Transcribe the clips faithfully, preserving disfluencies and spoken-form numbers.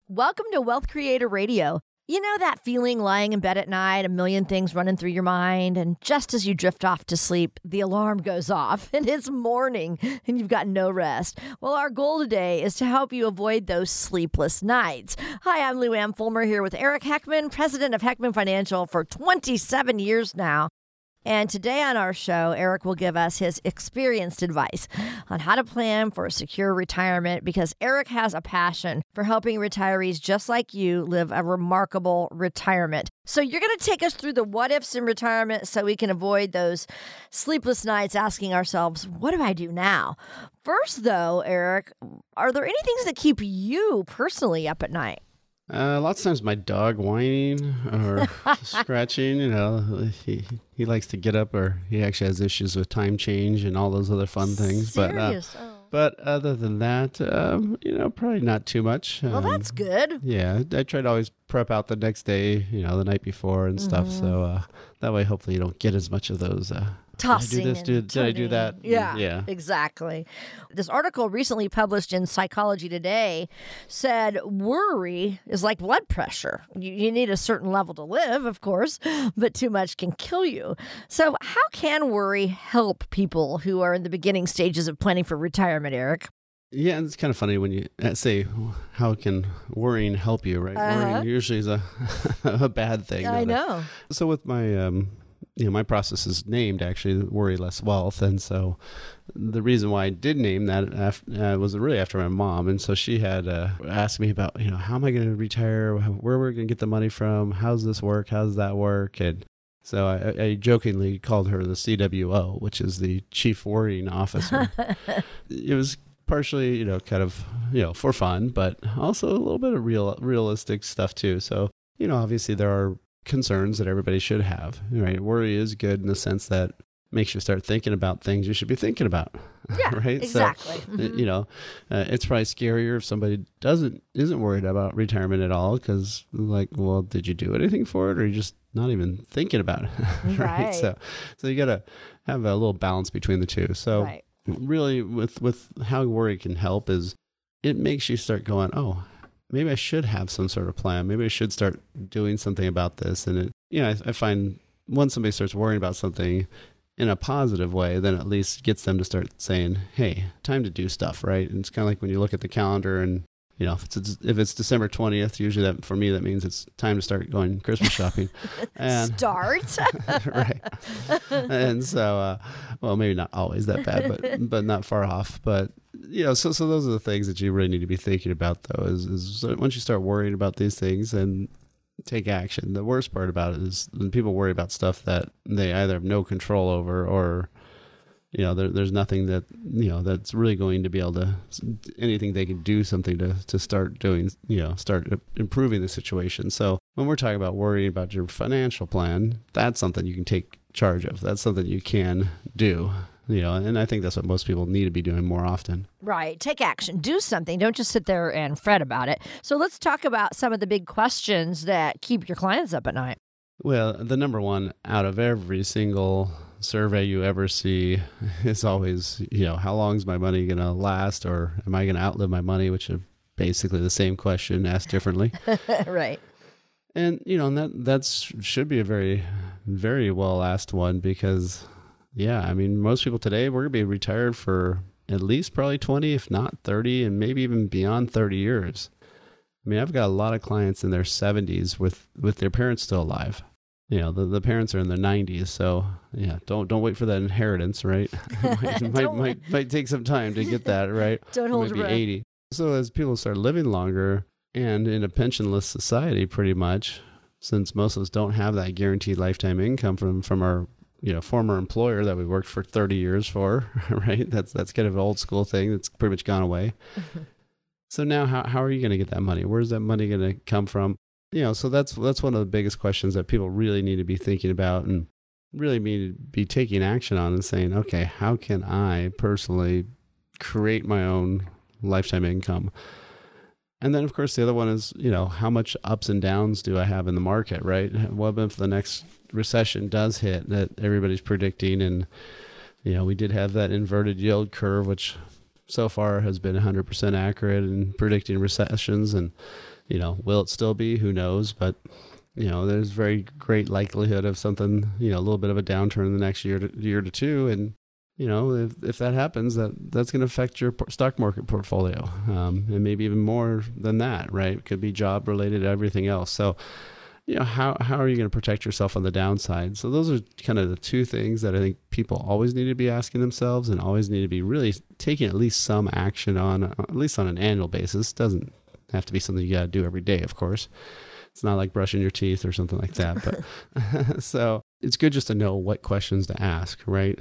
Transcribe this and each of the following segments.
Welcome to Wealth Creator Radio. You know that feeling lying in bed at night, a million things running through your mind, and just as you drift off to sleep, the alarm goes off and it's morning and you've got no rest. Well, our goal today is to help you avoid those sleepless nights. Hi, I'm Lou Ann Fulmer here with Eric Heckman, president of Heckman Financial for twenty-seven years now. And today on our show, Eric will give us his experienced advice on how to plan for a secure retirement, because Eric has a passion for helping retirees just like you live a remarkable retirement. So you're going to take us through the what ifs in retirement so we can avoid those sleepless nights asking ourselves, what do I do now? First, though, Eric, are there any things that keep you personally up at night? Uh, lots of times my dog whining or scratching, you know, he he likes to get up, or he actually has issues with time change and all those other fun things. Serious? But uh, oh. but other than that, um, you know, probably not too much. Well, um, that's good. Yeah, I try to always prep out the next day, you know, the night before and mm-hmm. stuff. So uh, that way, hopefully, you don't get as much of those. Uh, Tossing did I do this? Did, did I do that? Yeah, yeah, exactly. This article recently published in Psychology Today said worry is like blood pressure. You, you need a certain level to live, of course, but too much can kill you. So how can worry help people who are in the beginning stages of planning for retirement, Eric? Yeah, it's kind of funny when you say, how can worrying help you, right? Uh-huh. Worrying usually is a, a bad thing. I know. A, so with my... Um, You know, my process is named actually Worry Less Wealth. And so the reason why I did name that uh, was really after my mom. And so she had uh, asked me about, you know, how am I going to retire? Where we're going to get the money from? How's this work? How does that work? And so I, I jokingly called her the C W O, which is the Chief Worrying Officer. It was partially, you know, kind of, you know, for fun, but also a little bit of real, realistic stuff too. So, you know, obviously there are concerns that everybody should have, right? Worry is good in the sense that makes you start thinking about things you should be thinking about. Yeah, right? Exactly. So, mm-hmm. you know, uh, it's probably scarier if somebody doesn't, isn't worried about retirement at all, because like, well, did you do anything for it? Or are you just not even thinking about it? right? right. So, so you got to have a little balance between the two. So right. really with, with how worry can help is it makes you start going, oh, maybe I should have some sort of plan. Maybe I should start doing something about this. And it, you know, I, I find once somebody starts worrying about something in a positive way, then at least gets them to start saying, hey, time to do stuff, right? And it's kind of like when you look at the calendar and, you know, if it's, if it's December twentieth, usually that for me, that means it's time to start going Christmas shopping. And, start. right. And so, uh, well, maybe not always that bad, but, but not far off. But, you know, so, so those are the things that you really need to be thinking about though, is, is once you start worrying about these things and take action. The worst part about it is when people worry about stuff that they either have no control over or, you know, there, there's nothing that, you know, that's really going to be able to, anything they can do something to, to start doing, you know, start improving the situation. So when we're talking about worrying about your financial plan, that's something you can take charge of. That's something you can do, you know, and I think that's what most people need to be doing more often. Right. Take action. Do something. Don't just sit there and fret about it. So let's talk about some of the big questions that keep your clients up at night. Well, the number one out of every single survey you ever see is always, you know, how long is my money going to last, or am I going to outlive my money, which are basically the same question asked differently. Right. And, you know, and that that's should be a very, very well asked one because, yeah, I mean, most people today, we're going to be retired for at least probably twenty, if not thirty, and maybe even beyond thirty years. I mean, I've got a lot of clients in their seventies with, with their parents still alive. You know, the, the parents are in their nineties, so yeah, don't don't wait for that inheritance, right? It might, might might take some time to get that, right? Don't hold your breath. eighty. So as people start living longer and in a pensionless society, pretty much, since most of us don't have that guaranteed lifetime income from from our you know former employer that we worked for thirty years for, right? That's that's kind of an old school thing that's pretty much gone away. So now, how how are you going to get that money? Where's that money going to come from? You know, so that's that's one of the biggest questions that people really need to be thinking about and really be be taking action on and saying, okay, how can I personally create my own lifetime income? And then, of course, the other one is, you know, how much ups and downs do I have in the market, right? What if the next recession does hit that everybody's predicting? And, you know, we did have that inverted yield curve, which so far has been one hundred percent accurate in predicting recessions. And, You know, will it still be? Who knows? But, you know, there's very great likelihood of something, you know, a little bit of a downturn in the next year to, year to two. And, you know, if, if that happens, that that's going to affect your stock market portfolio. Um, and maybe even more than that, right? It could be job related, everything else. So, you know, how, how are you going to protect yourself on the downside? So those are kind of the two things that I think people always need to be asking themselves and always need to be really taking at least some action on, at least on an annual basis. It doesn't have to be something you got to do every day, of course. It's not like brushing your teeth or something like that. But so it's good just to know what questions to ask, right?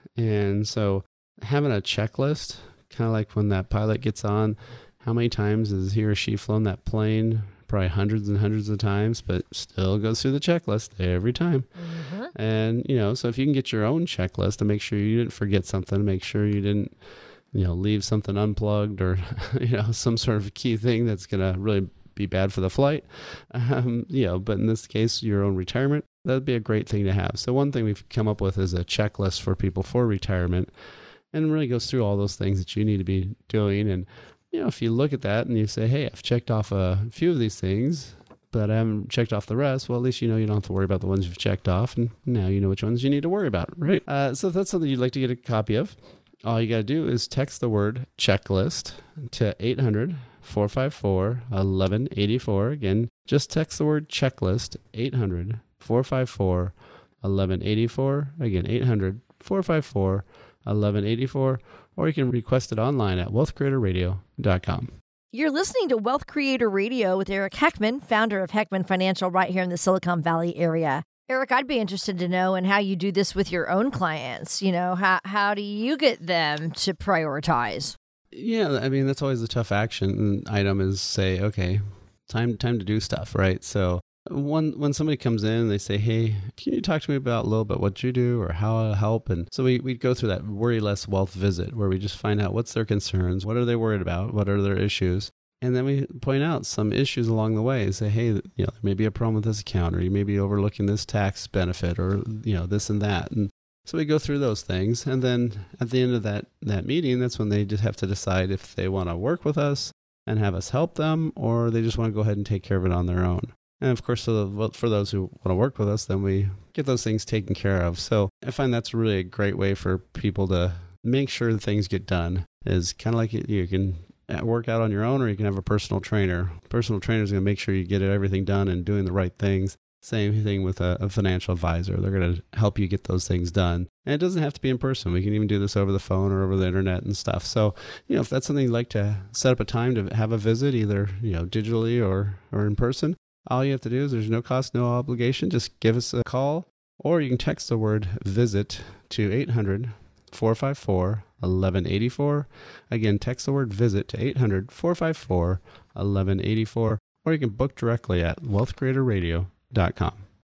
And so having a checklist, kind of like when that pilot gets on, how many times has he or she flown that plane? Probably hundreds and hundreds of times, but still goes through the checklist every time. Mm-hmm. And, you know, so if you can get your own checklist to make sure you didn't forget something, make sure you didn't, you know, leave something unplugged or, you know, some sort of key thing that's going to really be bad for the flight. Um, you know, but in this case, your own retirement, that'd be a great thing to have. So one thing we've come up with is a checklist for people for retirement, and it really goes through all those things that you need to be doing. And, you know, if you look at that and you say, hey, I've checked off a few of these things, but I haven't checked off the rest, well, at least you know you don't have to worry about the ones you've checked off, and now you know which ones you need to worry about, right? Uh, so if that's something you'd like to get a copy of, all you got to do is text the word checklist to eight hundred, four five four, eleven eighty-four. Again, just text the word checklist, eight hundred, four five four, eleven eighty-four. Again, eight hundred, four five four, eleven eighty-four. Or you can request it online at wealth creator radio dot com. You're listening to Wealth Creator Radio with Eric Heckman, founder of Heckman Financial right here in the Silicon Valley area. Eric, I'd be interested to know in how you do this with your own clients. You know, how how do you get them to prioritize? Yeah, I mean, that's always a tough action item is say, okay, time time to do stuff, right? So when when somebody comes in and they say, hey, can you talk to me about a little bit what you do or how I'll help? And so we we go through that Worry Less Wealth visit where we just find out what's their concerns, what are they worried about, what are their issues. And then we point out some issues along the way and say, hey, you know, there may be a problem with this account, or you may be overlooking this tax benefit, or, you know, this and that. And so we go through those things. And then at the end of that, that meeting, that's when they just have to decide if they want to work with us and have us help them, or they just want to go ahead and take care of it on their own. And of course, so for those who want to work with us, then we get those things taken care of. So I find that's really a great way for people to make sure that things get done, is kind of like you can work out on your own, or you can have a personal trainer. Personal trainer is going to make sure you get everything done and doing the right things. Same thing with a, a financial advisor. They're going to help you get those things done. And it doesn't have to be in person. We can even do this over the phone or over the internet and stuff. So, you know, if that's something you'd like to set up a time to have a visit, either, you know, digitally or, or in person, all you have to do is there's no cost, no obligation. Just give us a call, or you can text the word visit to eight hundred, four five four, eleven eighty-four. Again, text the word visit to eight hundred, four five four, eleven eighty-four, or you can book directly at wealth creator radio dot com.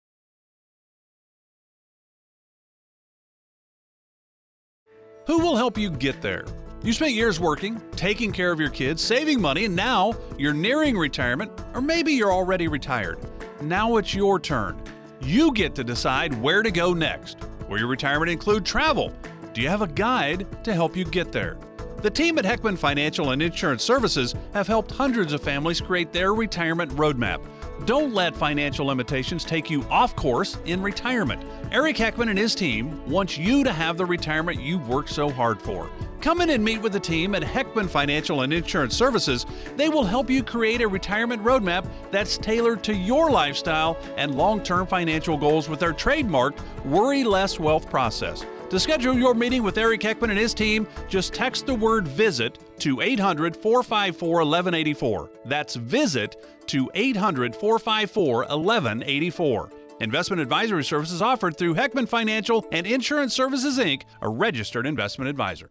Who will help you get there? You spent years working, taking care of your kids, saving money, and now you're nearing retirement, or maybe you're already retired. Now it's your turn. You get to decide where to go next. Will your retirement include travel? Do you have a guide to help you get there? The team at Heckman Financial and Insurance Services have helped hundreds of families create their retirement roadmap. Don't let financial limitations take you off course in retirement. Eric Heckman and his team want you to have the retirement you've worked so hard for. Come in and meet with the team at Heckman Financial and Insurance Services. They will help you create a retirement roadmap that's tailored to your lifestyle and long-term financial goals with their trademarked Worry Less Wealth process. To schedule your meeting with Eric Heckman and his team, just text the word VISIT to eight hundred, four five four, eleven eighty-four. That's VISIT to eight hundred, four five four, eleven eighty-four. Investment advisory services offered through Heckman Financial and Insurance Services, Incorporated, a registered investment advisor.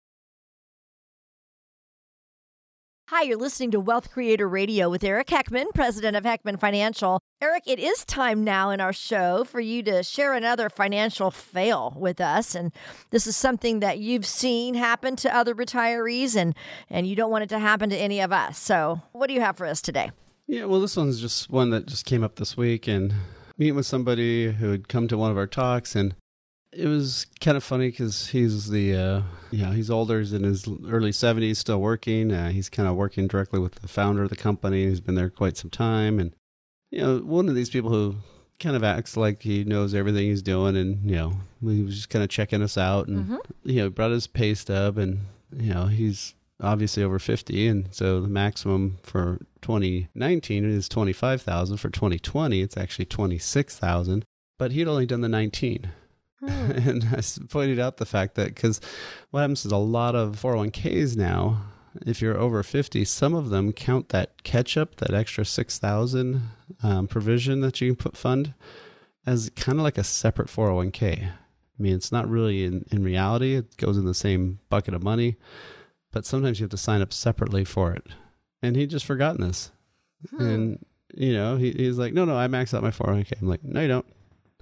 Hi, you're listening to Wealth Creator Radio with Eric Heckman, president of Heckman Financial. Eric, it is time now in our show for you to share another financial fail with us. And this is something that you've seen happen to other retirees, and, and you don't want it to happen to any of us. So what do you have for us today? Yeah, well, this one's just one that just came up this week, and meeting with somebody who had come to one of our talks, and It was kind of funny because he's the, uh, you know, he's older, he's in his early seventies, still working. Uh, he's kind of working directly with the founder of the company. He's been there quite some time. And, you know, one of these people who kind of acts like he knows everything he's doing. And, you know, he was just kind of checking us out and, mm-hmm. you know, brought his pay stub and, you know, he's obviously over fifty. And so the maximum for twenty nineteen is twenty-five thousand. For twenty twenty, it's actually twenty-six thousand, but he'd only done the nineteen. And I pointed out the fact that because what happens is a lot of four oh one k's now, if you're over fifty, some of them count that catch-up, that extra six thousand um, provision that you can put fund as kind of like a separate four oh one k. I mean, it's not really in, in reality. It goes in the same bucket of money, but sometimes you have to sign up separately for it. And he'd just forgotten this. Hmm. And, you know, he, he's like, no, no, I maxed out my four oh one k. I'm like, no, you don't.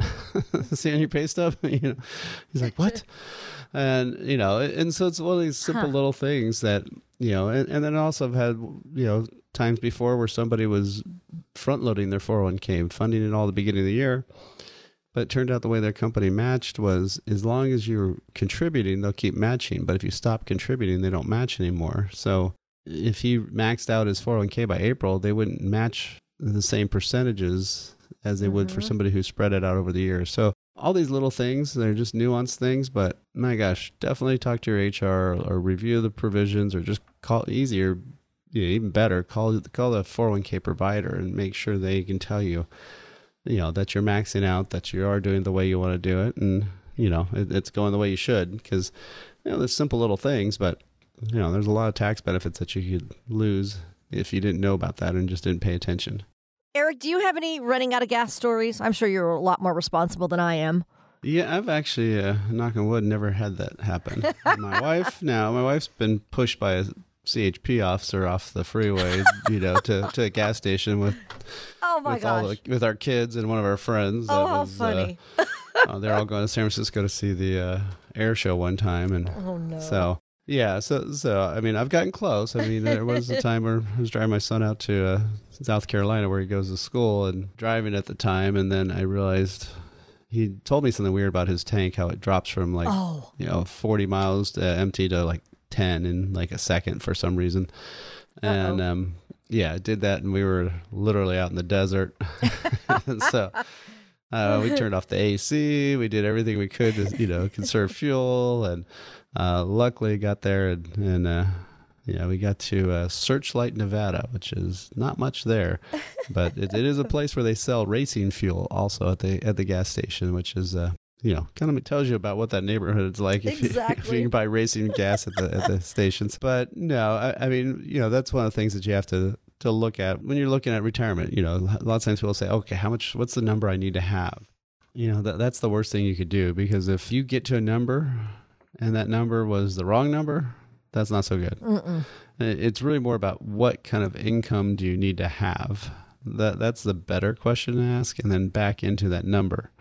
See on your pay stub? You know, he's like, what? And, you know, and so it's one of these simple huh. little things that, you know, and, and then also I've had, you know, times before where somebody was front loading their four oh one k and funding it all at the beginning of the year. But it turned out the way their company matched was as long as you're contributing, they'll keep matching. But if you stop contributing, they don't match anymore. So if he maxed out his four oh one k by April, they wouldn't match the same percentages as they mm-hmm. would for somebody who spread it out over the year. So all these little things, they're just nuanced things, but my gosh, definitely talk to your H R or, or review the provisions or just call easier, you know, even better, call call the four oh one k provider and make sure they can tell you, you know, that you're maxing out, that you are doing the way you want to do it. And, you know, it, it's going the way you should because, you know, there's simple little things, but, you know, there's a lot of tax benefits that you could lose if you didn't know about that and just didn't pay attention. Eric, do you have any running out of gas stories? I'm sure you're a lot more responsible than I am. Yeah, I've actually, uh, knock on wood, never had that happen. My wife, now, my wife's been pushed by a C H P officer off the freeway, you know, to, to a gas station with, oh my with, gosh. all the, with our kids and one of our friends. Oh, that how was, funny. Uh, uh, they're all going to San Francisco to see the uh, air show one time. And oh, no. So, yeah, so, so I mean, I've gotten close. I mean, there was a time where I was driving my son out to uh, South Carolina where he goes to school and driving at the time. And then I realized he told me something weird about his tank, how it drops from like, oh. you know, forty miles to empty to like ten in like a second for some reason. And um, yeah, I did that. And we were literally out in the desert. And so uh, we turned off the A C. We did everything we could to, you know, conserve fuel. And uh, luckily got there and, and uh, yeah, we got to uh, Searchlight, Nevada, which is not much there, but it, it is a place where they sell racing fuel also at the at the gas station, which is, uh, you know, kind of tells you about what that neighborhood is like if, exactly. you, if you can buy racing gas at the at the stations. But no, I, I mean, you know, that's one of the things that you have to to look at when you're looking at retirement. You know, a lot of times people say, okay, how much? What's the number I need to have? You know, that that's the worst thing you could do because if you get to a number and that number was the wrong number, that's not so good. Mm-mm. It's really more about what kind of income do you need to have. That That's the better question to ask, and then back into that number.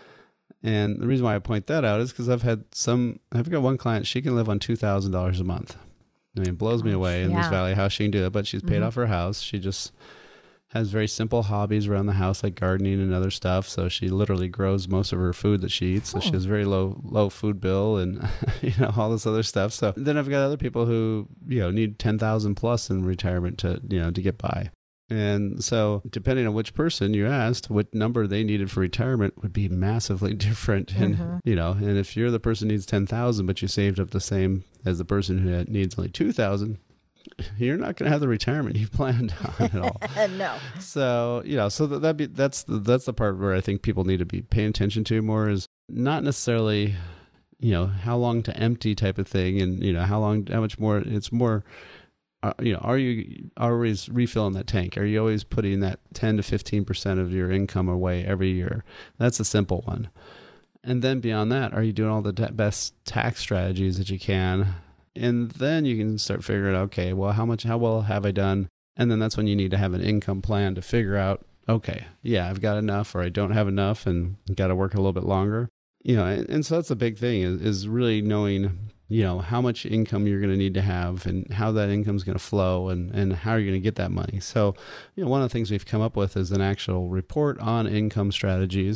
And the reason why I point that out is because I've had some, I've got one client, she can live on two thousand dollars a month. I mean, it blows me away in yeah. this valley how she can do it, but she's paid mm-hmm. off her house. She just has very simple hobbies around the house like gardening and other stuff. So she literally grows most of her food that she eats. So oh. she has very low low food bill and you know all this other stuff. So then I've got other people who you know need ten thousand plus in retirement to you know to get by. And so depending on which person you asked, what number they needed for retirement would be massively different. And mm-hmm. you know, and if you're the person who needs ten thousand but you saved up the same as the person who needs only two thousand, you're not going to have the retirement you planned on at all. No. So, you know, so that that be that's the, that's the part where I think people need to be paying attention to more is not necessarily, you know, how long to empty type of thing, and you know how long, how much more. It's more, uh, you know, are you always refilling that tank? Are you always putting that ten to fifteen percent of your income away every year? That's a simple one. And then beyond that, are you doing all the ta- best tax strategies that you can? And then you can start figuring out, okay, well, how much, how well have I done? And then that's when you need to have an income plan to figure out, okay, yeah, I've got enough or I don't have enough and got to work a little bit longer. You know, and, and so that's a big thing is, is really knowing, you know, how much income you're going to need to have and how that income is going to flow and, and how you're going to get that money. So, you know, one of the things we've come up with is an actual report on income strategies.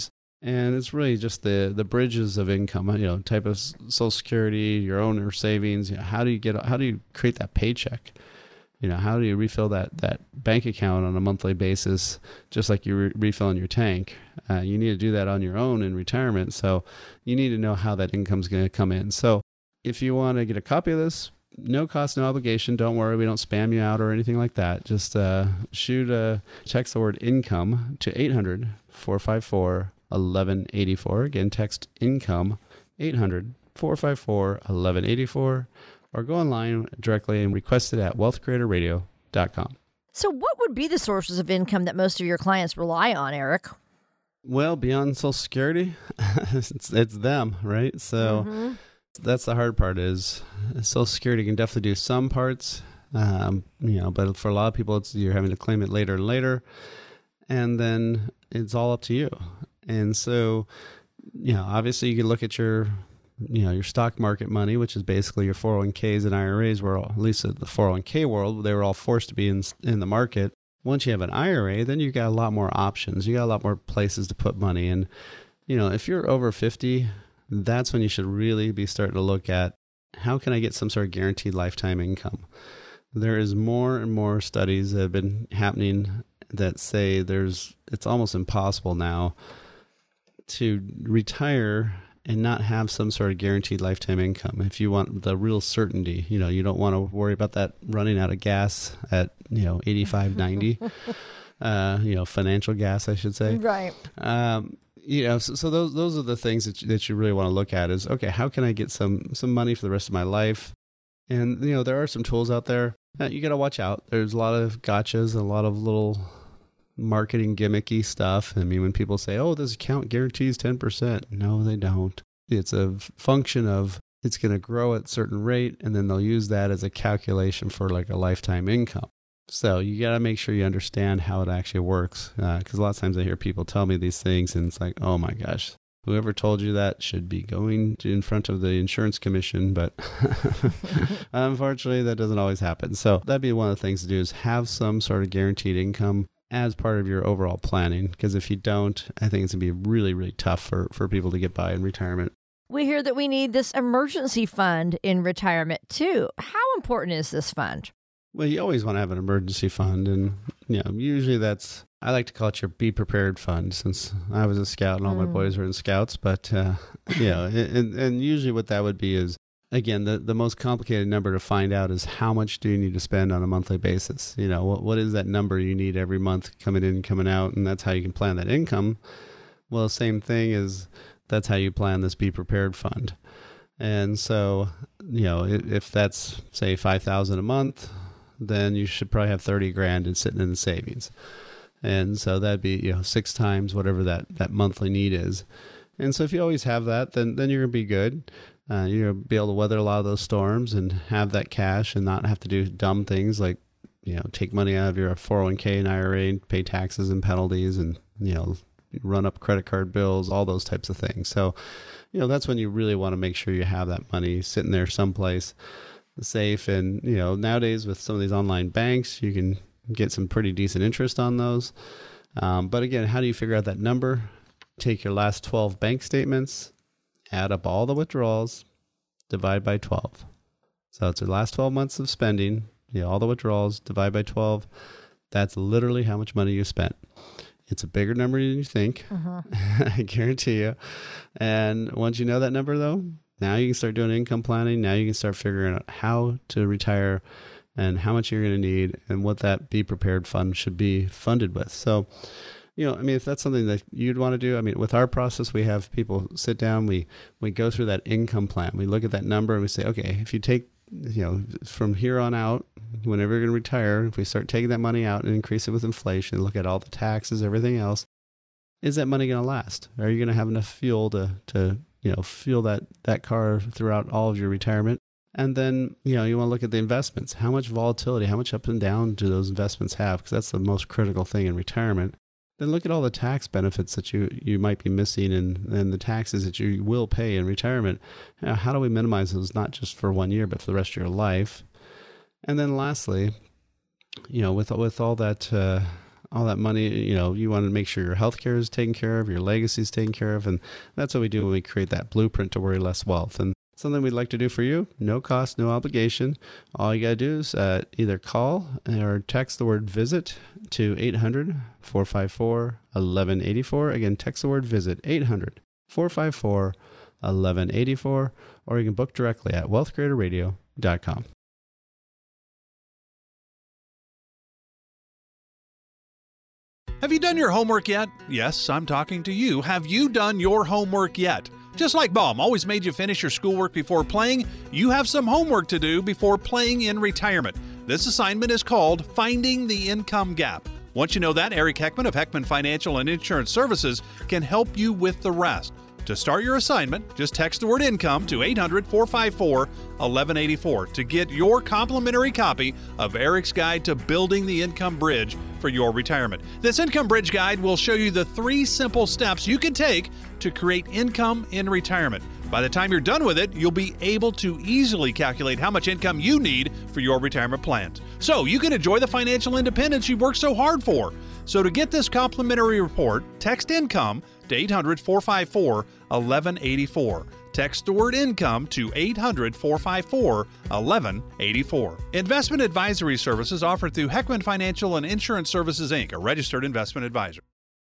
And it's really just the, the bridges of income, you know, type of Social Security, your own or savings. You know, how do you get, how do you create that paycheck? You know, how do you refill that, that bank account on a monthly basis, just like you're re- refilling your tank? Uh, you need to do that on your own in retirement. So you need to know how that income's going to come in. So if you want to get a copy of this, no cost, no obligation. Don't worry, we don't spam you out or anything like that. Just uh, shoot a text the word income to eight hundred, four five four, eleven eighty-four. Again, text income eight hundred, four five four, eleven eighty-four, or go online directly and request it at wealth creator radio dot com. So what would be the sources of income that most of your clients rely on, Eric? Well, beyond Social Security, it's, it's them, right? So mm-hmm. that's the hard part is Social Security can definitely do some parts, um, you know, but for a lot of people, it's you're having to claim it later and later, and then it's all up to you. And so, you know, obviously you can look at your, you know, your stock market money, which is basically your four oh one k's and I R As, where all, at least in the four oh one k world, they were all forced to be in in the market. Once you have an I R A, then you got a lot more options. You got a lot more places to put money. And, you know, if you're over fifty, that's when you should really be starting to look at how can I get some sort of guaranteed lifetime income? There is more and more studies that have been happening that say there's, it's almost impossible now to retire and not have some sort of guaranteed lifetime income. If you want the real certainty, you know, you don't want to worry about that running out of gas at, you know, eighty-five, ninety, uh, you know, financial gas, I should say. Right. Um, you know, so, so those, those are the things that you, that you really want to look at is, okay, how can I get some, some money for the rest of my life? And, you know, there are some tools out there. Uh, you got to watch out. There's a lot of gotchas, a lot of little marketing gimmicky stuff. I mean, when people say, oh, this account guarantees ten percent. No, they don't. It's a function of it's going to grow at a certain rate, and then they'll use that as a calculation for like a lifetime income. So you got to make sure you understand how it actually works. Because uh, a lot of times I hear people tell me these things, and it's like, oh my gosh, whoever told you that should be going to in front of the insurance commission. But unfortunately, that doesn't always happen. So that'd be one of the things to do is have some sort of guaranteed income as part of your overall planning. Because if you don't, I think it's going to be really, really tough for, for people to get by in retirement. We hear that we need this emergency fund in retirement too. How important is this fund? Well, you always want to have an emergency fund. And, you know, usually that's, I like to call it your Be Prepared fund, since I was a scout and all mm. my boys were in scouts. But, uh, you know, and, and usually what that would be is, again, the, the most complicated number to find out is how much do you need to spend on a monthly basis? You know, what what is that number you need every month coming in and coming out? And that's how you can plan that income. Well, the same thing is that's how you plan this Be Prepared fund. And so, you know, if, if that's, say, five thousand dollars a month, then you should probably have thirty grand and sitting in the savings. And so that'd be, you know, six times whatever that, that monthly need is. And so if you always have that, then, then you're going to be good. Uh, you're going to be able to weather a lot of those storms and have that cash and not have to do dumb things like, you know, take money out of your four oh one k and I R A and pay taxes and penalties and, you know, run up credit card bills, all those types of things. So, you know, that's when you really want to make sure you have that money sitting there someplace safe. And, you know, nowadays with some of these online banks, you can get some pretty decent interest on those. Um, but again, how do you figure out that number? Take your last twelve bank statements, add up all the withdrawals, divide by twelve. So it's your last twelve months of spending, you know, all the withdrawals, divide by twelve. That's literally how much money you spent. It's a bigger number than you think. Uh-huh. I guarantee you. And once you know that number, though, now you can start doing income planning. Now you can start figuring out how to retire and how much you're going to need and what that Be Prepared fund should be funded with. So, you know, I mean, if that's something that you'd want to do, I mean, with our process, we have people sit down, we, we go through that income plan. We look at that number and we say, okay, if you take, you know, from here on out, whenever you're going to retire, if we start taking that money out and increase it with inflation, look at all the taxes, everything else, is that money going to last? Are you going to have enough fuel to, to, you know, fuel that, that car throughout all of your retirement? And then, you know, you want to look at the investments. How much volatility, how much up and down do those investments have? Because that's the most critical thing in retirement. Then look at all the tax benefits that you, you might be missing and, and the taxes that you will pay in retirement. You know, how do we minimize those, not just for one year, but for the rest of your life? And then lastly, you know, with with all that uh, all that money, you know, you want to make sure your healthcare is taken care of, your legacy is taken care of. And that's what we do when we create that blueprint to worry less wealth. And something we'd like to do for you, no cost, no obligation. All you got to do is uh, either call or text the word visit to eight hundred, four five four, eleven eighty-four. Again, text the word visit, eight hundred, four five four, eleven eighty-four, or you can book directly at wealth creator radio dot com. Have you done your homework yet? Yes, I'm talking to you. Have you done your homework yet? Just like Mom always made you finish your schoolwork before playing, you have some homework to do before playing in retirement. This assignment is called Finding the Income Gap. Once you know that, Eric Heckman of Heckman Financial and Insurance Services can help you with the rest. To start your assignment, just text the word income to eight hundred, four five four, eleven eighty-four to get your complimentary copy of Eric's Guide to Building the Income Bridge for your retirement. This Income Bridge Guide will show you the three simple steps you can take to create income in retirement. By the time you're done with it, you'll be able to easily calculate how much income you need for your retirement plans, so you can enjoy the financial independence you've worked so hard for. So to get this complimentary report, text income to eight hundred, four five four, eleven eighty-four. Text the word income to eight hundred, four five four, eleven eighty-four. Investment advisory services offered through Heckman Financial and Insurance Services, Incorporated, a registered investment advisor.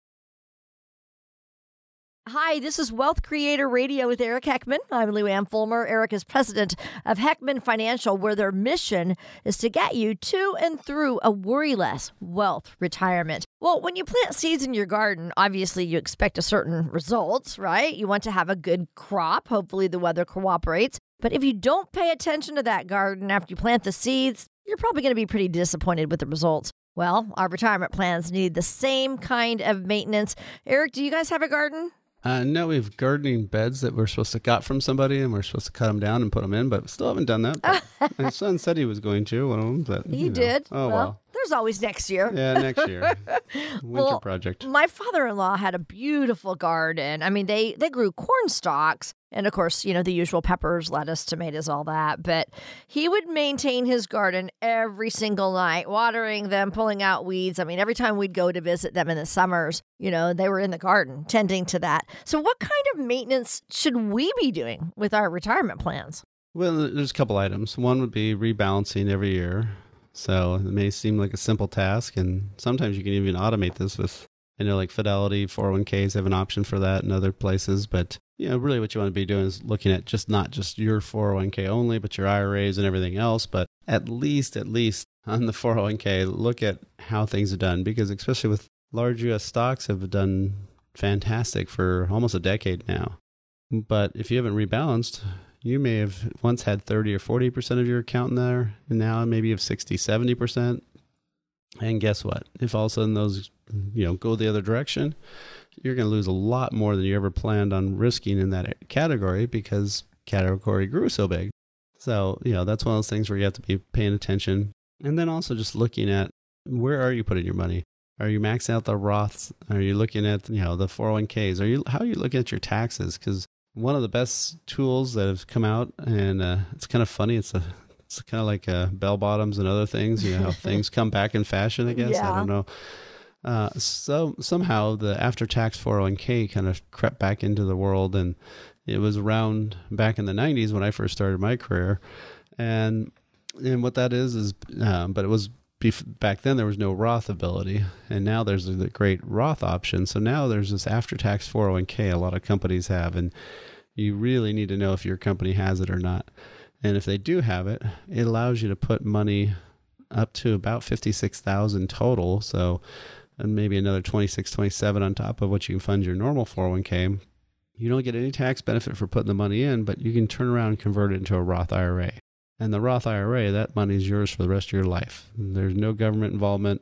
Hi, this is Wealth Creator Radio with Eric Heckman. I'm Lou Ann Fulmer. Eric is president of Heckman Financial, where their mission is to get you to and through a worry-less wealth retirement. Well, when you plant seeds in your garden, obviously you expect a certain result, right? You want to have a good crop. Hopefully the weather cooperates. But if you don't pay attention to that garden after you plant the seeds, you're probably going to be pretty disappointed with the results. Well, our retirement plans need the same kind of maintenance. Eric, do you guys have a garden? Uh, no, we have gardening beds that we're supposed to got from somebody, and we're supposed to cut them down and put them in, but still haven't done that. But my son said he was going to, one of them. But, he you know. did. Oh, well, well. There's always next year. Yeah, next year. Winter well, project. My father-in-law had a beautiful garden. I mean, they, they grew corn stalks and, of course, you know, the usual peppers, lettuce, tomatoes, all that. But he would maintain his garden every single night, watering them, pulling out weeds. I mean, every time we'd go to visit them in the summers, you know, they were in the garden tending to that. So what kind of maintenance should we be doing with our retirement plans? Well, there's a couple items. One would be rebalancing every year. So it may seem like a simple task, and sometimes you can even automate this with, I know, like Fidelity, four oh one k's have an option for that and other places. But, you know, really what you want to be doing is looking at just not just your four oh one k only, but your I R As and everything else. But at least, at least on the four oh one k, look at how things are done, because especially with large U S stocks have done fantastic for almost a decade now. But if you haven't rebalanced, you may have once had thirty or forty percent of your account in there, and now maybe you have sixty, seventy percent. And guess what? If all of a sudden those, you know, go the other direction, you're going to lose a lot more than you ever planned on risking in that category, because category grew so big. So, you know, that's one of those things where you have to be paying attention. And then also just looking at, where are you putting your money? Are you maxing out the Roths? Are you looking at, you know, the four oh one k's? Are you, how are you looking at your taxes? Because one of the best tools that have come out, and uh, it's kind of funny, it's a it's kind of like uh, bell bottoms and other things, you know, how things come back in fashion, I guess. Yeah. I don't know. Uh, so somehow the after-tax four oh one k kind of crept back into the world, and it was around back in the nineties when I first started my career. And and what that is, is, um, but it was, bef- back then there was no Roth ability, and now there's the great Roth option. So now there's this after-tax four oh one k a lot of companies have, and you really need to know if your company has it or not. And if they do have it, it allows you to put money up to about fifty-six thousand dollars total. So and maybe another twenty-six, twenty-seven on top of what you can fund your normal four oh one k. You don't get any tax benefit for putting the money in, but you can turn around and convert it into a Roth I R A. And the Roth I R A, that money is yours for the rest of your life. There's no government involvement.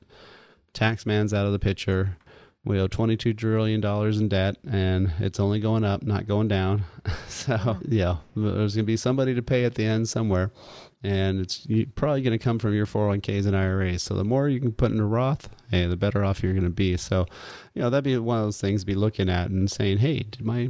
Tax man's out of the picture. We owe twenty-two trillion dollars in debt, and it's only going up, not going down. So, yeah, there's going to be somebody to pay at the end somewhere, and it's probably going to come from your four oh one k's and I R As. So the more you can put in a Roth, hey, the better off you're going to be. So, you know, that'd be one of those things to be looking at and saying, hey, did my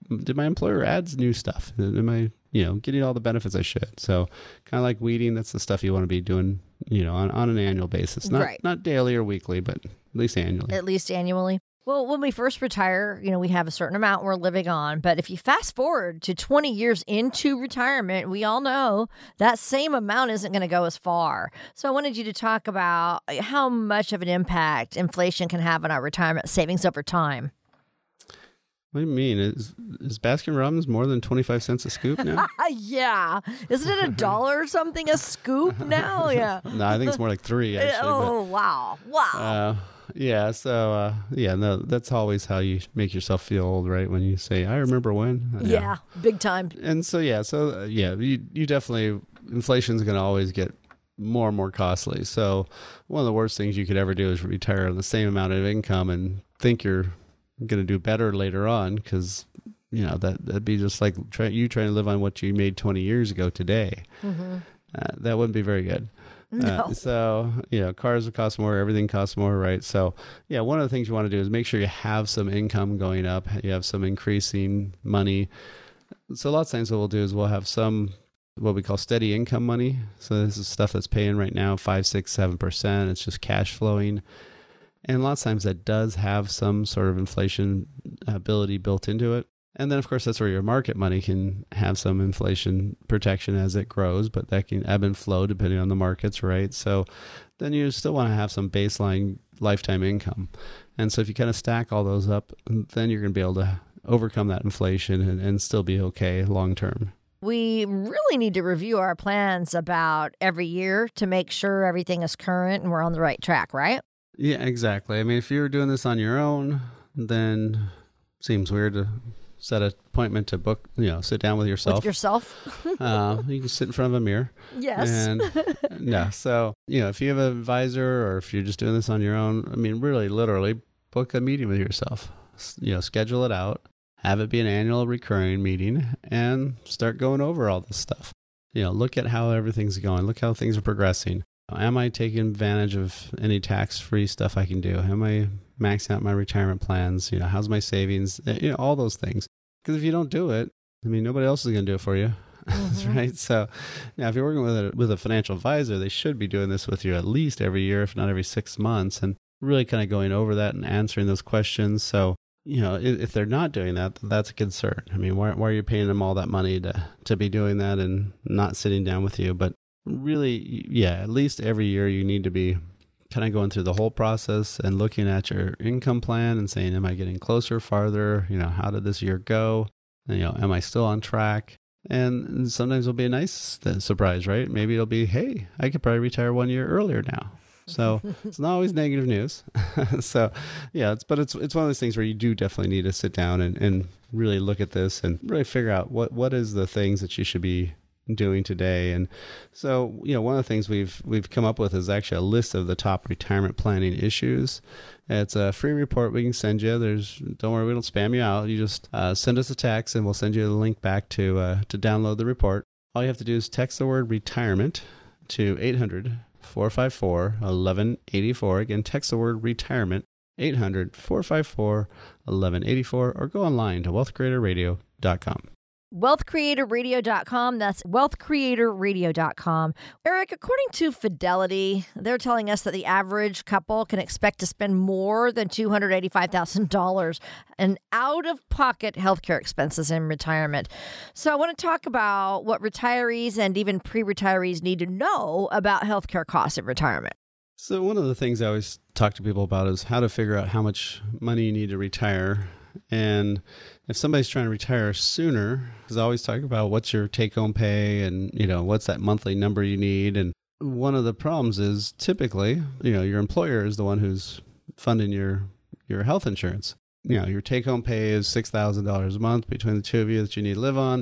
did my employer add new stuff? Am I, you know, getting all the benefits I should? So kind of like weeding, that's the stuff you want to be doing, you know, on, on an annual basis, not Right. not daily or weekly, but at least annually. At least annually. Well, when we first retire, you know, we have a certain amount we're living on. But if you fast forward to twenty years into retirement, we all know that same amount isn't going to go as far. So I wanted you to talk about how much of an impact inflation can have on our retirement savings over time. What do you mean? Is is Baskin Robbins more than twenty-five cents a scoop now? Yeah. Isn't it a dollar or something a scoop now? Yeah. No, I think it's more like three, actually. Oh, wow. Wow. But, uh, yeah, so, uh, yeah, no, that's always how you make yourself feel old, right? When you say, I remember when. Uh, yeah, big time. And so, yeah, so, uh, yeah, you, you definitely, inflation's going to always get more and more costly. So one of the worst things you could ever do is retire on the same amount of income and think you're going to do better later on, because, you know, that, that'd be just like try, you trying to live on what you made twenty years ago today. Mm-hmm. Uh, that wouldn't be very good. No. Uh, so, you know, cars will cost more, everything costs more, right? So, yeah, one of the things you want to do is make sure you have some income going up, you have some increasing money. So a lot of times what we'll do is we'll have some, what we call steady income money. So this is stuff that's paying right now five, six, seven percent. It's just cash flowing. And a lot of times that does have some sort of inflation ability built into it. And then, of course, that's where your market money can have some inflation protection as it grows, but that can ebb and flow depending on the markets, right? So then you still want to have some baseline lifetime income. And so if you kind of stack all those up, then you're going to be able to overcome that inflation and, and still be okay long term. We really need to review our plans about every year to make sure everything is current and we're on the right track, right? Yeah, exactly. I mean, if you're doing this on your own, then it seems weird to set an appointment to book, you know, sit down with yourself. With yourself? uh, you can sit in front of a mirror. Yes. And no, so, you know, if you have an advisor or if you're just doing this on your own, I mean, really, literally book a meeting with yourself. You know, schedule it out, have it be an annual recurring meeting, and start going over all this stuff. You know, look at how everything's going. Look how things are progressing. Am I taking advantage of any tax-free stuff I can do? Am I maxing out my retirement plans? You know, how's my savings? You know, all those things. Because if you don't do it, I mean, nobody else is going to do it for you. Mm-hmm. Right? So now if you're working with a, with a financial advisor, they should be doing this with you at least every year, if not every six months, and really kind of going over that and answering those questions. So, you know, if, if they're not doing that, that's a concern. I mean, why, why are you paying them all that money to, to be doing that and not sitting down with you? But really, yeah, at least every year you need to be kind of going through the whole process and looking at your income plan and saying, am I getting closer, farther? You know, how did this year go? And, you know, am I still on track? And sometimes it'll be a nice surprise, right? Maybe it'll be, hey, I could probably retire one year earlier now. So it's not always negative news. So yeah, it's, but it's it's one of those things where you do definitely need to sit down and, and really look at this and really figure out what, what is the things that you should be doing today. And so, you know, one of the things we've we've come up with is actually a list of the top retirement planning issues. It's a free report we can send you. There's, don't worry, we don't spam you out. You just uh, send us a text and we'll send you the link back to uh, to download the report. All you have to do is text the word retirement to eight hundred, four five four, eleven eighty-four. Again, text the word retirement, eight hundred, four five four, eleven eighty-four, or go online to wealth creator radio dot com. wealth creator radio dot com. That's wealth creator radio dot com. Eric, according to Fidelity, they're telling us that the average couple can expect to spend more than two hundred eighty-five thousand dollars in out-of-pocket healthcare expenses in retirement. So I want to talk about what retirees and even pre-retirees need to know about healthcare costs in retirement. So one of the things I always talk to people about is how to figure out how much money you need to retire. And if somebody's trying to retire sooner, because I always talk about what's your take-home pay and, you know, what's that monthly number you need. And one of the problems is typically, you know, your employer is the one who's funding your, your health insurance. You know, your take-home pay is six thousand dollars a month between the two of you that you need to live on,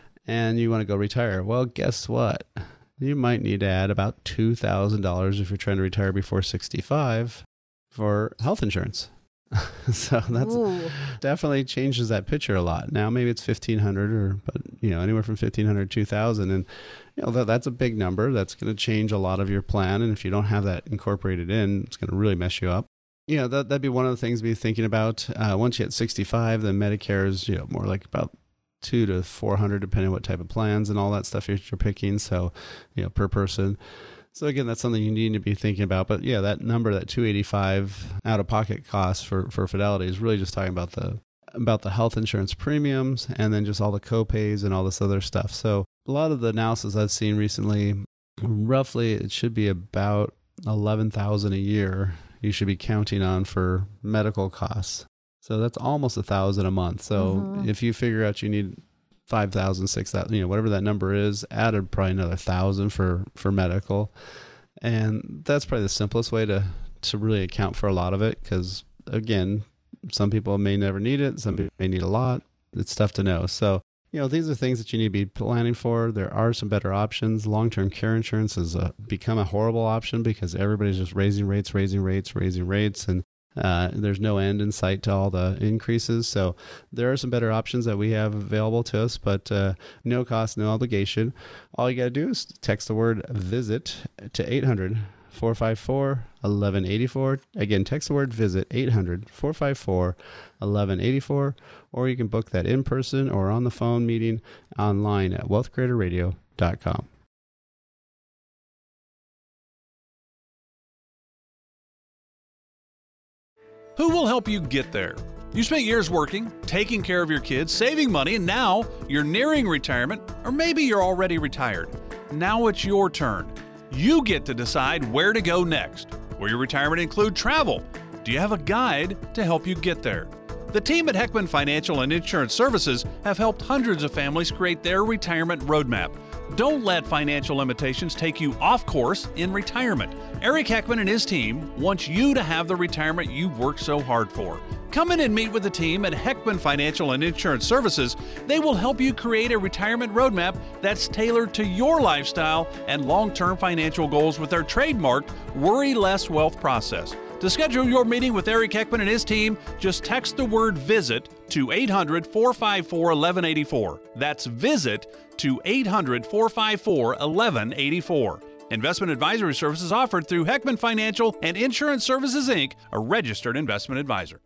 and you want to go retire. Well, guess what? You might need to add about two thousand dollars if you're trying to retire before sixty-five for health insurance. So that's Ooh. Definitely changes that picture a lot. Now maybe it's fifteen hundred or, but you know, anywhere from fifteen hundred to two thousand, and you know that that's a big number. That's going to change a lot of your plan, and if you don't have that incorporated in, it's going to really mess you up. Yeah, that, that'd be one of the things to be thinking about. Uh, once you hit sixty-five, then Medicare is, you know, more like about two to four hundred, depending on what type of plans and all that stuff you're, you're picking. So, you know, per person. So again, that's something you need to be thinking about. But yeah, that number, that two eighty-five out of pocket cost for, for Fidelity is really just talking about the about the health insurance premiums and then just all the co-pays and all this other stuff. So a lot of the analysis I've seen recently, roughly it should be about eleven thousand a year you should be counting on for medical costs. So that's almost a thousand a month. So mm-hmm. if you figure out you need five thousand, six thousand, you know, whatever that number is, added probably another thousand for, for medical. And that's probably the simplest way to, to really account for a lot of it. Cause again, some people may never need it. Some people may need a lot. It's tough to know. So, you know, these are things that you need to be planning for. There are some better options. Long-term care insurance has uh, become a horrible option because everybody's just raising rates, raising rates, raising rates, and uh, there's no end in sight to all the increases. So there are some better options that we have available to us, but uh, no cost, no obligation. All you got to do is text the word VISIT to eight hundred, four five four, one one eight four. Again, text the word VISIT, eight hundred, four five four, one one eight four, or you can book that in person or on the phone meeting online at wealth creator radio dot com. Who will help you get there? You spent years working, taking care of your kids, saving money, and now you're nearing retirement, or maybe you're already retired. Now it's your turn. You get to decide where to go next. Will your retirement include travel? Do you have a guide to help you get there? The team at Heckman Financial and Insurance Services have helped hundreds of families create their retirement roadmap. Don't let financial limitations take you off course in retirement. Eric Heckman and his team want you to have the retirement you've worked so hard for. Come in and meet with the team at Heckman Financial and Insurance Services. They will help you create a retirement roadmap that's tailored to your lifestyle and long-term financial goals with their trademarked Worry Less Wealth process. To schedule your meeting with Eric Heckman and his team, just text the word VISIT to eight hundred, four five four, one one eight four. That's VISIT to eight hundred, four five four, one one eight four. Investment advisory services offered through Heckman Financial and Insurance Services, Incorporated, a registered investment advisor.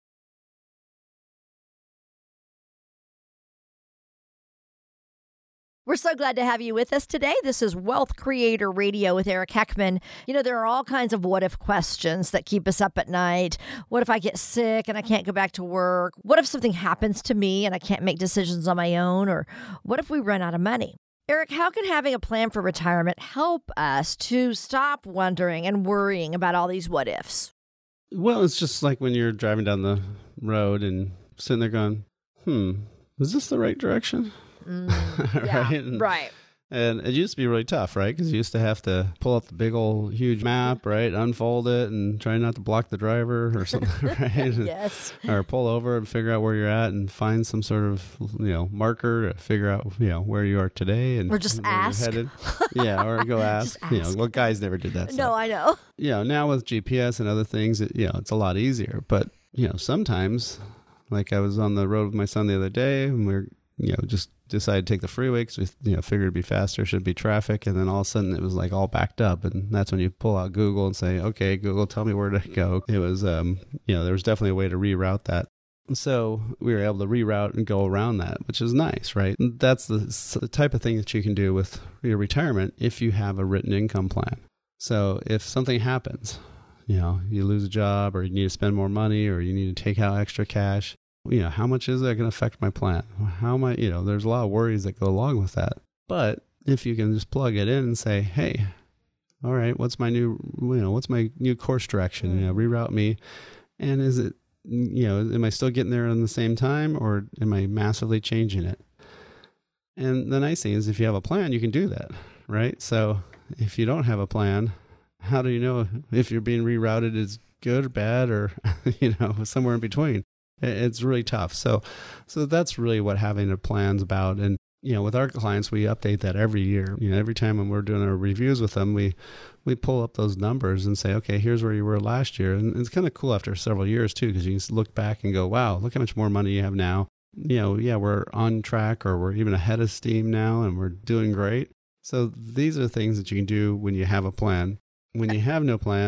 We're so glad to have you with us today. This is Wealth Creator Radio with Eric Heckman. You know, there are all kinds of what-if questions that keep us up at night. What if I get sick and I can't go back to work? What if something happens to me and I can't make decisions on my own? Or what if we run out of money? Eric, how can having a plan for retirement help us to stop wondering and worrying about all these what-ifs? Well, it's just like when you're driving down the road and sitting there going, hmm, is this the right direction? Mm, yeah, right? And, right. And it used to be really tough, right? Because you used to have to pull up the big old huge map, right? Unfold it and try not to block the driver or something, right? Yes. Or pull over and figure out where you're at and find some sort of, you know, marker to figure out, you know, where you are today. And or just where ask. You're headed. Yeah, or go ask. ask. You know, well, guys never did that. No, so. I know. You know, now with G P S and other things, it, you know, it's a lot easier. But, you know, sometimes, like I was on the road with my son the other day and we we're, you know, just decided to take the freeway because we, you know, figured it'd be faster, should be traffic. And then all of a sudden it was like all backed up. And that's when you pull out Google and say, okay, Google, tell me where to go. It was, um, you know, there was definitely a way to reroute that. So we were able to reroute and go around that, which is nice, right? And that's the, the type of thing that you can do with your retirement if you have a written income plan. So if something happens, you know, you lose a job or you need to spend more money or you need to take out extra cash, you know, how much is that going to affect my plan? How am I, you know, there's a lot of worries that go along with that. But if you can just plug it in and say, hey, all right, what's my new, you know, what's my new course direction? You know, reroute me. And is it, you know, am I still getting there on the same time or am I massively changing it? And the nice thing is if you have a plan, you can do that, right? So if you don't have a plan, how do you know if you're being rerouted is good or bad or, you know, somewhere in between? It's really tough. So, so that's really what having a plan's about. And, you know, with our clients, we update that every year. You know, every time when we're doing our reviews with them, we, we pull up those numbers and say, okay, here's where you were last year. And it's kind of cool after several years too, because you can look back and go, wow, look how much more money you have now. You know, yeah, we're on track or we're even ahead of steam now and we're doing great. So these are things that you can do when you have a plan. When you have no plan,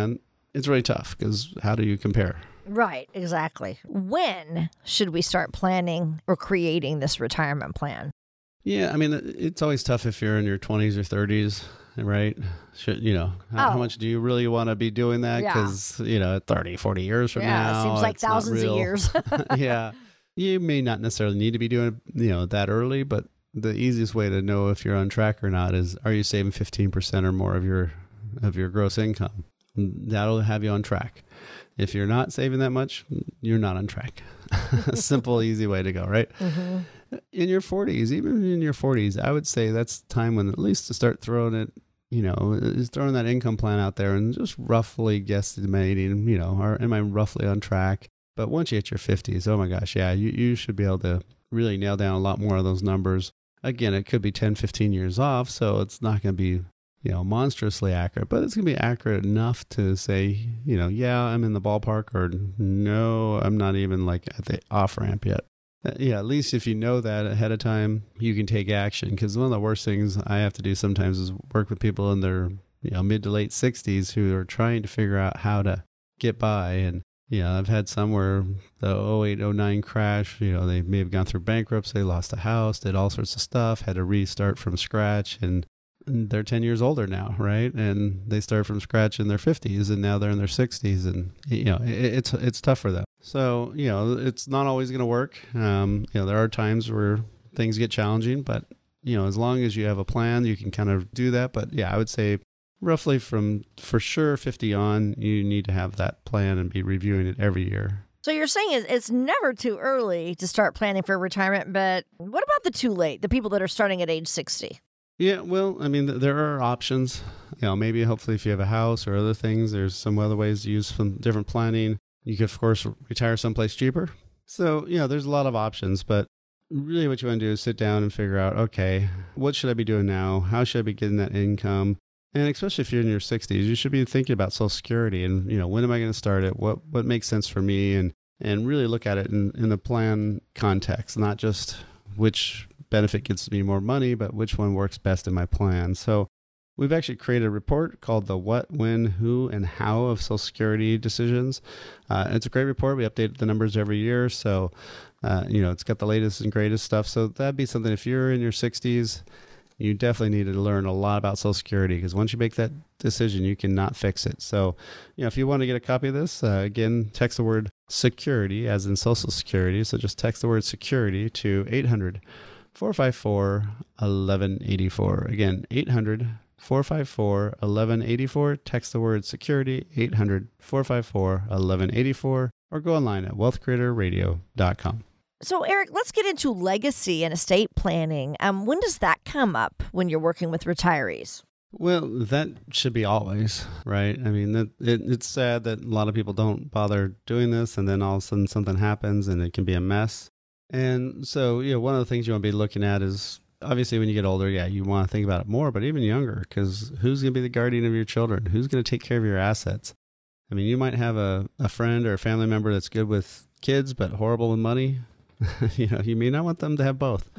it's really tough because how do you compare? Right, exactly. When should we start planning or creating this retirement plan? Yeah, I mean, it's always tough if you're in your twenties or thirties, right? Should, you know, how, Oh. how much do you really want to be doing that? Yeah. Because, you know, thirty, forty years from Yeah, now, it seems like it's not thousands of real. years. Yeah. You may not necessarily need to be doing it, you know, that early, but the easiest way to know if you're on track or not is, are you saving fifteen percent or more of your of your gross income? That'll have you on track. If you're not saving that much, you're not on track. Simple, easy way to go, right? Mm-hmm. In your forties, even in your forties, I would say that's time when at least to start throwing it, you know, is throwing that income plan out there and just roughly guesstimating, you know, are, am I roughly on track? But once you hit your fifties, oh my gosh, yeah, you, you should be able to really nail down a lot more of those numbers. Again, it could be ten, fifteen years off, so it's not going to be, you know, monstrously accurate, but it's going to be accurate enough to say, you know, yeah, I'm in the ballpark, or no, I'm not even like at the off ramp yet. Uh, yeah, at least if you know that ahead of time, you can take action. Because one of the worst things I have to do sometimes is work with people in their, you know, mid to late sixties who are trying to figure out how to get by. And, you know, I've had some where the oh eight, oh nine crash, you know, they may have gone through bankruptcy, lost a house, did all sorts of stuff, had to restart from scratch, and they're ten years older now, right? And they start from scratch in their fifties, and now they're in their sixties, and you know it, it's it's tough for them. So you know it's not always going to work. Um, you know there are times where things get challenging, but you know as long as you have a plan, you can kind of do that. But yeah, I would say roughly from for sure fifty on, you need to have that plan and be reviewing it every year. So you're saying it's- it's never too early to start planning for retirement, but what about the too late, the people that are starting at age sixty? Yeah, well, I mean, th- there are options. You know, maybe hopefully if you have a house or other things, there's some other ways to use some different planning. You could, of course, retire someplace cheaper. So, you know, there's a lot of options, but really what you want to do is sit down and figure out, okay, what should I be doing now? How should I be getting that income? And especially if you're in your sixties, you should be thinking about Social Security and, you know, when am I going to start it? What what makes sense for me? And, and really look at it in, in the plan context, not just which benefit gets me more money, but which one works best in my plan. So we've actually created a report called the What, When, Who, and How of Social Security Decisions. Uh, it's a great report. We update the numbers every year. So, uh, you know, it's got the latest and greatest stuff. So that'd be something, if you're in your sixties, you definitely need to learn a lot about Social Security, because once you make that decision, you cannot fix it. So, you know, if you want to get a copy of this, uh, again, text the word security, as in Social Security. So just text the word security to eight hundred, four five four, eleven eighty-four. Again, eight hundred, four five four, eleven eighty-four. Text the word security, eight hundred, four five four, eleven eighty-four, or go online at wealth creator radio dot com. So, Eric, let's get into legacy and estate planning. Um, when does that come up when you're working with retirees? Well, that should be always, right? I mean, that, it, it's sad that a lot of people don't bother doing this, and then all of a sudden something happens and it can be a mess. And so, you know, one of the things you want to be looking at is, obviously when you get older, yeah, you want to think about it more, but even younger, because who's going to be the guardian of your children? Who's going to take care of your assets? I mean, you might have a, a friend or a family member that's good with kids, but horrible with money. You know, you may not want them to have both.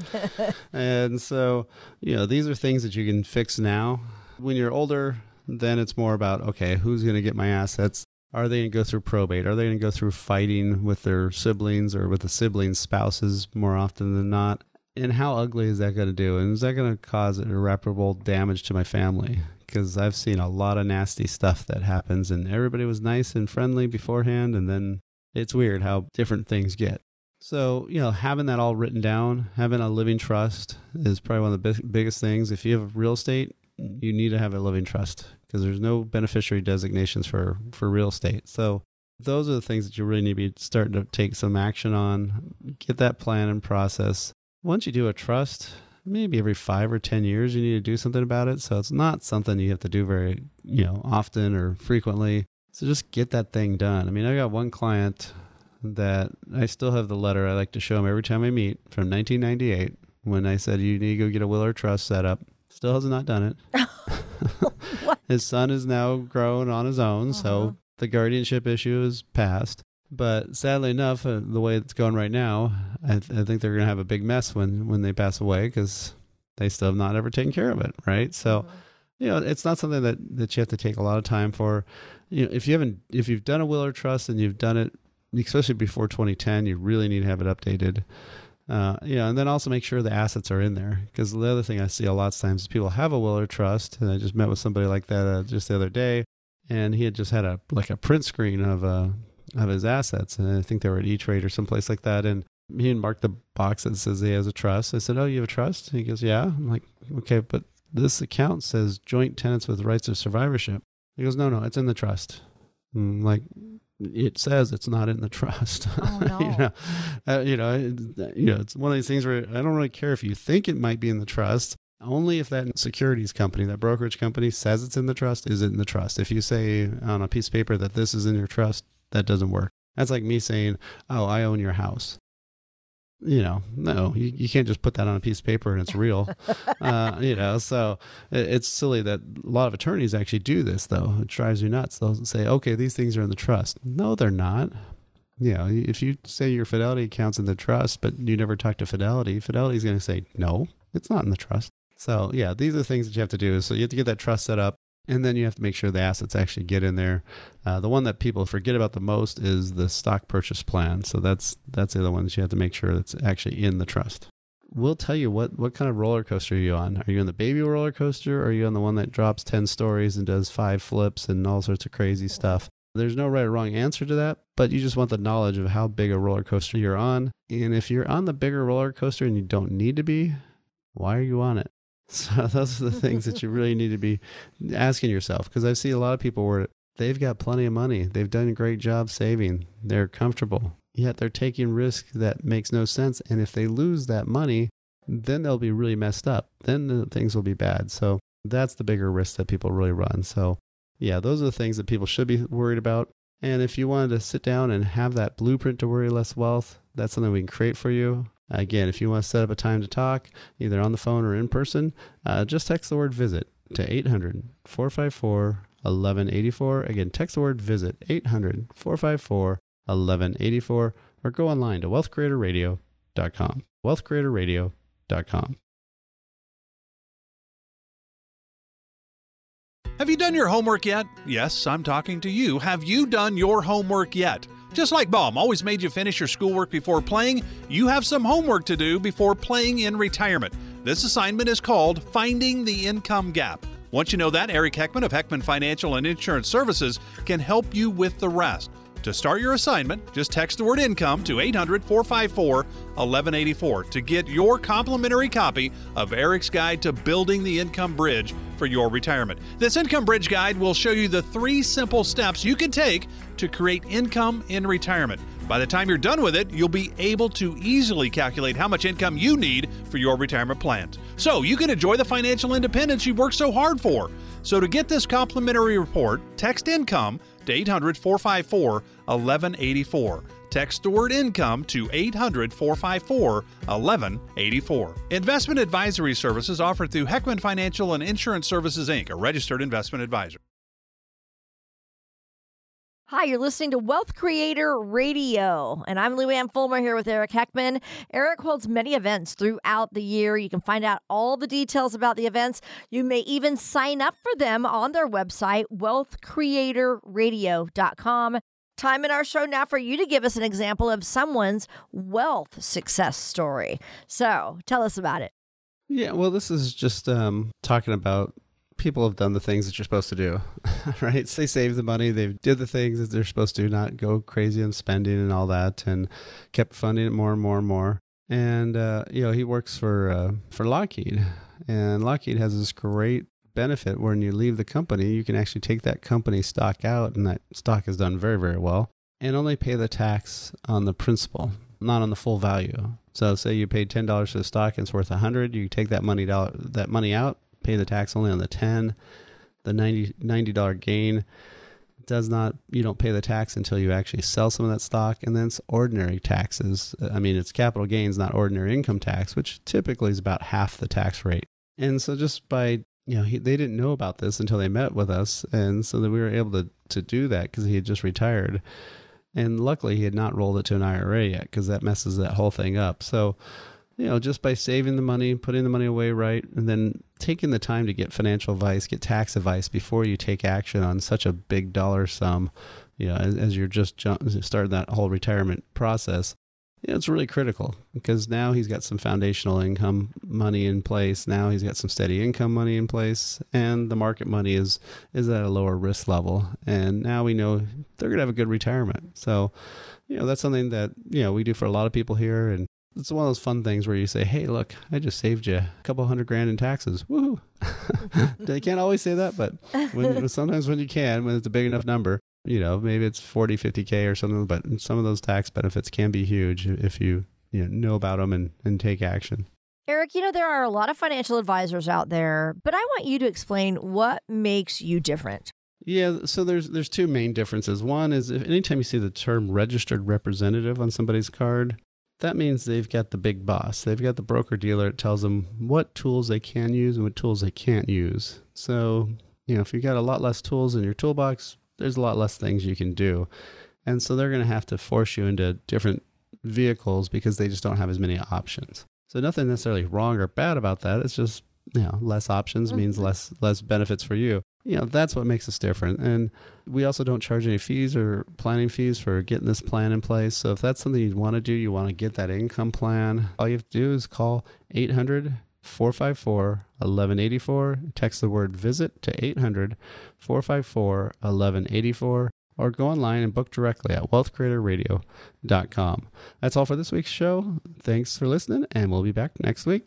And so, you know, these are things that you can fix now. When you're older, then it's more about, okay, who's going to get my assets? Are they going to go through probate? Are they going to go through fighting with their siblings or with the siblings' spouses more often than not? And how ugly is that going to do? And is that going to cause irreparable damage to my family? Because I've seen a lot of nasty stuff that happens, and everybody was nice and friendly beforehand, and then it's weird how different things get. So, you know, having that all written down, having a living trust is probably one of the big, biggest things. If you have real estate, you need to have a living trust, because there's no beneficiary designations for, for real estate. So those are the things that you really need to be starting to take some action on. Get that plan and process. Once you do a trust, maybe every five or ten years, you need to do something about it. So it's not something you have to do very, you know, often or frequently. So just get that thing done. I mean, I got one client that I still have the letter I like to show him every time I meet from nineteen ninety-eight, when I said, you need to go get a will or trust set up. Still has not done it. His son is now grown on his own, uh-huh. So the guardianship issue is passed. But sadly enough, uh, the way it's going right now, I, th- I think they're going to have a big mess when, when they pass away, because they still have not ever taken care of it, right? So, uh-huh. you know, it's not something that, that you have to take a lot of time for. You know, if you haven't, if you've done a will or trust and you've done it, especially before twenty ten, you really need to have it updated. Uh, you know, and then also make sure the assets are in there. Because the other thing I see a lot of times is people have a will or trust, and I just met with somebody like that uh, just the other day, and he had just had a like a print screen of uh of his assets, and I think they were at E-Trade or someplace like that, and he had marked the box that says he has a trust. I said, "Oh, you have a trust?" And he goes, "Yeah." I'm like, "Okay, but this account says joint tenants with rights of survivorship." He goes, "No, no, it's in the trust." I'm like, it says it's not in the trust. Oh, no. you know, uh, you know, it, you know, it's one of these things where I don't really care if you think it might be in the trust. Only if that securities company, that brokerage company says it's in the trust, is it in the trust. If you say on a piece of paper that this is in your trust, that doesn't work. That's like me saying, "Oh, I own your house." You know, no, you, you can't just put that on a piece of paper and it's real. uh, you know, so it, it's silly that a lot of attorneys actually do this, though. It drives you nuts. They'll say, "Okay, these things are in the trust." No, they're not. You know, if you say your Fidelity account's in the trust, but you never talk to Fidelity, Fidelity's going to say, "No, it's not in the trust." So yeah, these are things that you have to do. So you have to get that trust set up. And then you have to make sure the assets actually get in there. Uh, the one that people forget about the most is the stock purchase plan. So that's that's the other one that you have to make sure that's actually in the trust. We'll tell you what, what kind of roller coaster are you on. Are you on the baby roller coaster, or are you on the one that drops ten stories and does five flips and all sorts of crazy stuff? There's no right or wrong answer to that, but you just want the knowledge of how big a roller coaster you're on. And if you're on the bigger roller coaster and you don't need to be, why are you on it? So those are the things that you really need to be asking yourself, because I see a lot of people where they've got plenty of money. They've done a great job saving. They're comfortable, yet they're taking risk that makes no sense. And if they lose that money, then they'll be really messed up. Then the things will be bad. So that's the bigger risk that people really run. So yeah, those are the things that people should be worried about. And if you wanted to sit down and have that blueprint to worry less wealth, that's something we can create for you. Again, if you want to set up a time to talk, either on the phone or in person, uh, just text the word VISIT to eight hundred, four five four, eleven eighty-four. Again, text the word VISIT, eight hundred, four five four, eleven eighty-four, or go online to wealth creator radio dot com, wealth creator radio dot com. Have you done your homework yet? Yes, I'm talking to you. Have you done your homework yet? Just like Mom always made you finish your schoolwork before playing, you have some homework to do before playing in retirement. This assignment is called Finding the Income Gap. Once you know that, Eric Heckman of Heckman Financial and Insurance Services can help you with the rest. To start your assignment, just text the word income to eight hundred, four five four, eleven eighty-four to get your complimentary copy of Eric's Guide to Building the Income Bridge for your retirement. This Income Bridge Guide will show you the three simple steps you can take to create income in retirement. By the time you're done with it, you'll be able to easily calculate how much income you need for your retirement plans, so you can enjoy the financial independence you've worked so hard for. So to get this complimentary report, text income to eight hundred, four five four, eleven eighty-four. Text the word income to eight hundred, four five four, eleven eighty-four. Investment advisory services offered through Heckman Financial and Insurance Services, Incorporated, a registered investment advisor. Hi, you're listening to Wealth Creator Radio, and I'm Lou Ann Fulmer here with Eric Heckman. Eric holds many events throughout the year. You can find out all the details about the events. You may even sign up for them on their website, wealth creator radio dot com. Time in our show now for you to give us an example of someone's wealth success story. So tell us about it. Yeah, well, this is just um, talking about people have done the things that you're supposed to do, right? So they saved the money, they did the things that they're supposed to, not go crazy on spending and all that, and kept funding it more and more and more. And, uh, you know, he works for uh, for Lockheed, and Lockheed has this great benefit where when you leave the company, you can actually take that company stock out, and that stock has done very, very well, and only pay the tax on the principal, not on the full value. So say you paid ten dollars for the stock and it's worth one hundred dollars, you take that money, that money out, pay the tax only on the ten. The ninety dollars gain does not, you don't pay the tax until you actually sell some of that stock. And then it's ordinary taxes. I mean, it's capital gains, not ordinary income tax, which typically is about half the tax rate. And so just by, you know, he, they didn't know about this until they met with us. And so that we were able to, to do that because he had just retired. And luckily he had not rolled it to an I R A yet, because that messes that whole thing up. So you know, just by saving the money, putting the money away right, and then taking the time to get financial advice, get tax advice before you take action on such a big dollar sum, you know, as, as you're just jump, starting that whole retirement process, you know, it's really critical because now he's got some foundational income money in place. Now he's got some steady income money in place, and the market money is is at a lower risk level. And now we know they're going to have a good retirement. So, you know, that's something that, you know, we do for a lot of people here. And it's one of those fun things where you say, hey, look, I just saved you a couple hundred grand in taxes. Woohoo. They can't always say that, but when, sometimes when you can, when it's a big enough number, you know, maybe it's forty, fifty K or something, but some of those tax benefits can be huge if you, you know, know about them and, and take action. Eric, you know, there are a lot of financial advisors out there, but I want you to explain what makes you different. Yeah, so there's there's two main differences. One is if anytime you see the term registered representative on somebody's card, that means they've got the big boss. They've got the broker dealer that tells them what tools they can use and what tools they can't use. So, you know, if you've got a lot less tools in your toolbox, there's a lot less things you can do. And so they're going to have to force you into different vehicles because they just don't have as many options. So nothing necessarily wrong or bad about that. It's just, you know, less options mm-hmm. means less less benefits for you. You know, that's what makes us different. And we also don't charge any fees or planning fees for getting this plan in place. So if that's something you want to do, you want to get that income plan, all you have to do is call eight hundred, four five four, eleven eighty-four, text the word visit to eight hundred, four five four, eleven eighty-four, or go online and book directly at wealth creator radio dot com. That's all for this week's show. Thanks for listening, and we'll be back next week.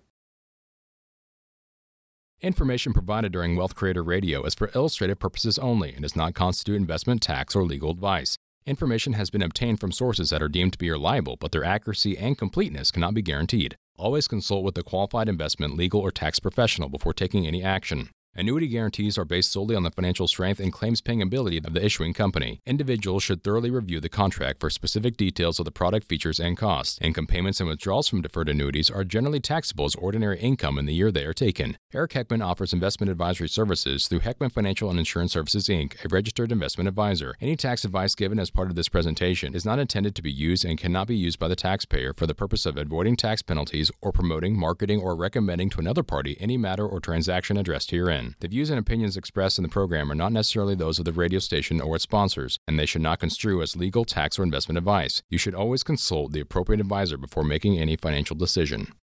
Information provided during Wealth Creator Radio is for illustrative purposes only and does not constitute investment, tax, or legal advice. Information has been obtained from sources that are deemed to be reliable, but their accuracy and completeness cannot be guaranteed. Always consult with a qualified investment, legal, or tax professional before taking any action. Annuity guarantees are based solely on the financial strength and claims-paying ability of the issuing company. Individuals should thoroughly review the contract for specific details of the product features and costs. Income payments and withdrawals from deferred annuities are generally taxable as ordinary income in the year they are taken. Eric Heckman offers investment advisory services through Heckman Financial and Insurance Services, Incorporated, a registered investment advisor. Any tax advice given as part of this presentation is not intended to be used and cannot be used by the taxpayer for the purpose of avoiding tax penalties or promoting, marketing, or recommending to another party any matter or transaction addressed herein. The views and opinions expressed in the program are not necessarily those of the radio station or its sponsors, and they should not construe as legal, tax, or investment advice. You should always consult the appropriate advisor before making any financial decision.